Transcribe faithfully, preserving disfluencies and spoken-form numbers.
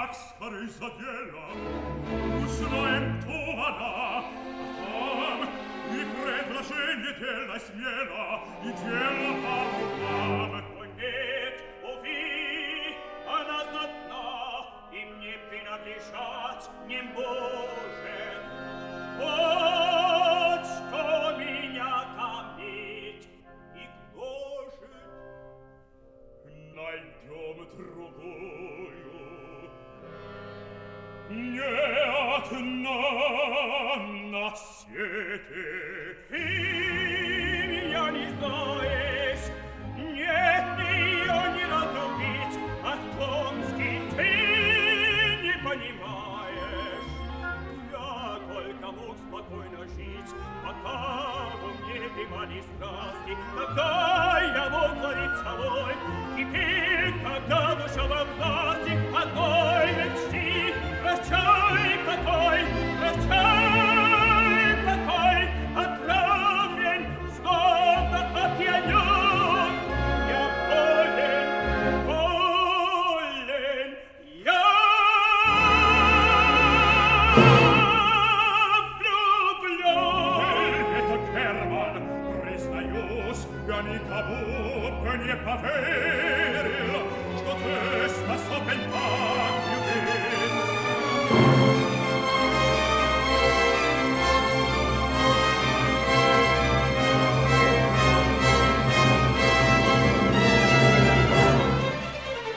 так скорей за дело. Узнаем, кто она, а там и предложение дело смело, и дело по рукам. О нет, уви, она знатна, и мне принадлежать не может. Вот что меня томит и гложет. Найдем другую. Не одна на свете. Ты меня не знаешь, нет, ее не разлюбить, а Томский ты не понимаешь. Я только мог спокойно жить, пока во мне дымали страсти, тогда я мог творить собой. Теперь, когда душа во власти одной мечты, прощай, покой, прощай, покой, отравлен, словно опьянен. Я болен, болен, я влюблен. Это Герман, признаюсь, я никому бы не поверил.